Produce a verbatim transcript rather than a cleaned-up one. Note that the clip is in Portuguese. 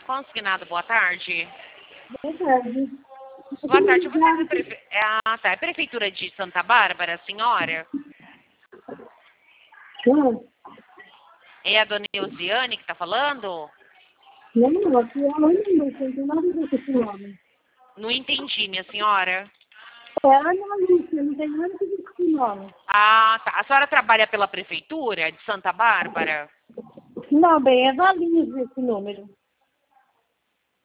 consignado, boa tarde. Boa tarde. Boa tarde, você é, da prefe... é, ah, tá. é Prefeitura de Santa Bárbara, senhora? Não, É a dona Eusiane que está falando? não, aqui é a mãe da Lúcia, não tem nada a ver com esse nome. Não entendi, minha senhora. É a Ana Lúcia, não tem nada a ver com esse nome. Ah, tá. A senhora trabalha pela Prefeitura de Santa Bárbara? Não, bem, é valise esse número.